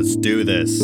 let's do this.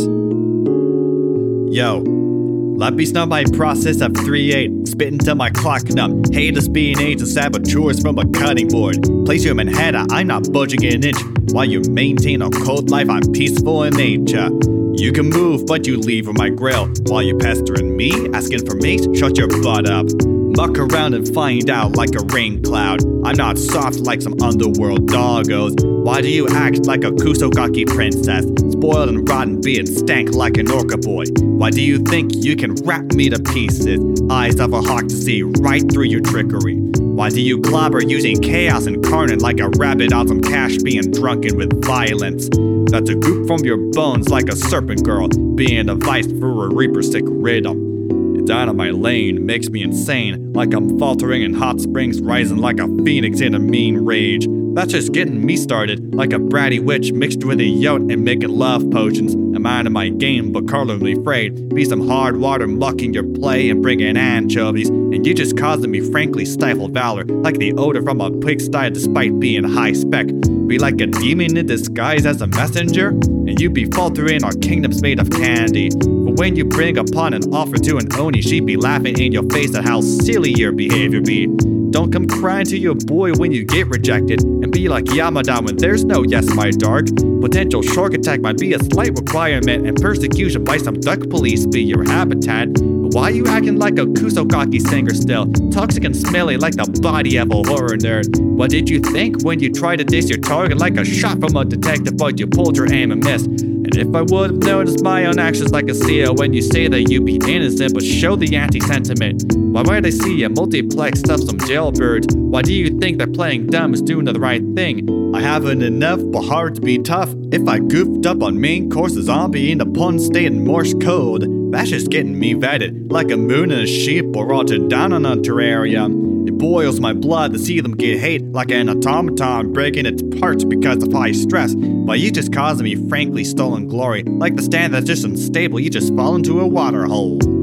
Yo, let me start my process of 3-8, spitting till my clock numb. Haters being aged and saboteurs from a cutting board. Place you in Manhattan, I'm not budging an inch. While you maintain a cold life, I'm peaceful in nature. You can move, but you leave with my grill. While you pestering me, asking for mates, shut your butt up. Muck around and find out like a rain cloud. I'm not soft like some underworld doggos. Why do you act like a Kusogaki princess? Spoiled and rotten being stank like an orca boy. Why do you think you can wrap me to pieces? Eyes of a hawk to see right through your trickery. Why do you clobber using chaos incarnate like a rabbit on some cash being drunken with violence? That's a goop from your bones like a serpent girl being a vice for a reaper sick rhythm. It's out of my lane, makes me insane, like I'm faltering in hot springs, rising like a phoenix in a mean rage. That's just getting me started, like a bratty witch mixed with a yote and making love potions. I'm out of my game, but carnally frayed. Be some hard water mucking your play and bringing anchovies, and you just causing me frankly stifled valor, like the odor from a pigsty despite being high spec. Be like a demon in disguise as a messenger, and you be faltering our kingdoms made of candy. But when you bring upon an offer to an Oni, she'd be laughing in your face at how silly your behavior be. Don't come crying to your boy when you get rejected, and be like Yamada when there's no yes, my dark. Potential shark attack might be a slight requirement, and persecution by some duck police be your habitat. Why you acting like a Kusogaki singer still? Toxic and smelly like the body of a horror nerd. What did you think when you tried to diss your target like a shot from a detective, but you pulled your aim and missed? And if I would have noticed my own actions like a seal when you say that you be innocent but show the anti-sentiment, why would I see a multiplex of some jailbirds? Why do you think that playing dumb is doing the right thing? I haven't enough but hard to be tough. If I goofed up on main course a zombie in the pun state in Morse code, that's just getting me vetted like a moon and a sheep or rotted down on a terrarium. It boils my blood to see them get hate like an automaton breaking its parts because of high stress. But you just causing me frankly stolen glory, like the stand that's just unstable, you just fall into a water hole.